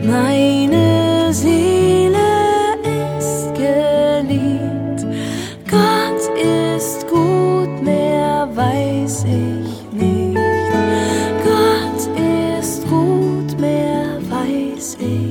Meine Seele ist geliebt. Gott ist gut, mehr weiß ich nicht. Gott ist gut, mehr weiß ich